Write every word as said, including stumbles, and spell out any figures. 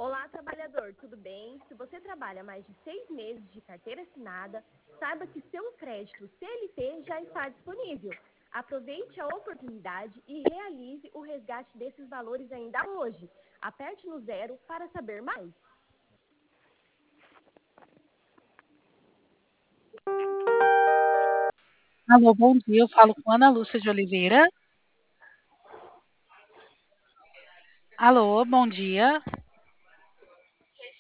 Olá, trabalhador, tudo bem? Se você trabalha mais de seis meses de carteira assinada, saiba que seu crédito C L T já está disponível. Aproveite a oportunidade e realize o resgate desses valores ainda hoje. Aperte no zero para saber mais. Alô, bom dia. Eu falo com Ana Lúcia de Oliveira. Alô, bom dia.